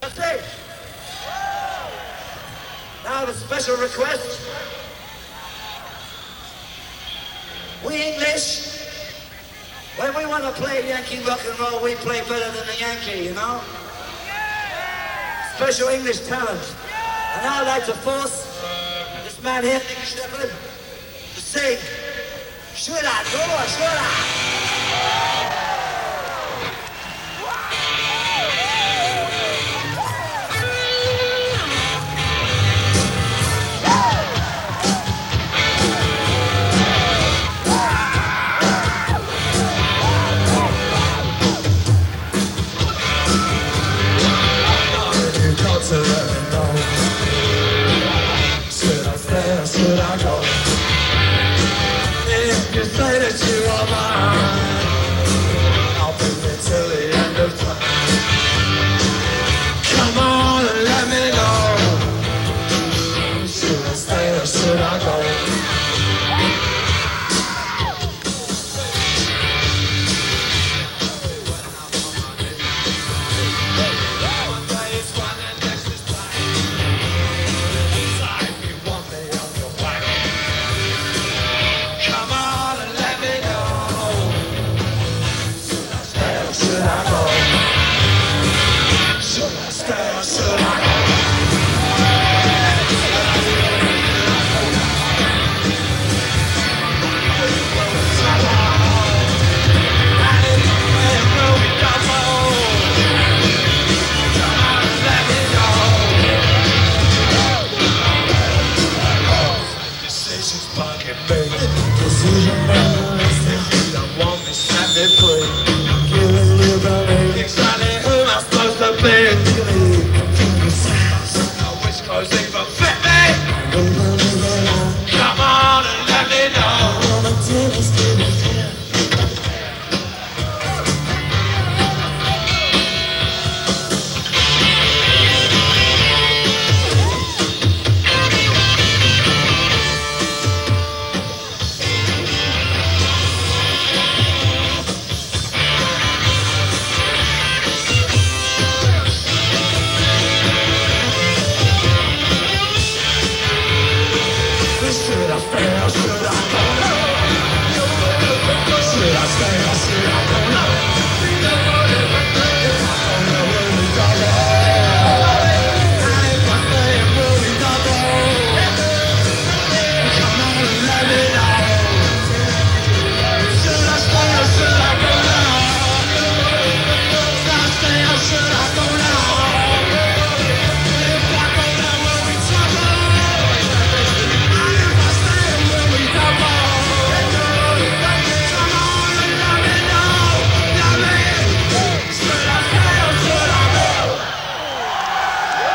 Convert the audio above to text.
Stage. Now I have a special request. We English, when we want to play Yankee rock and roll, we play better than the Yankee, you know? Special English talent. And I'd like to force this man here, Nick Sheppard, to sing, should I go or should I?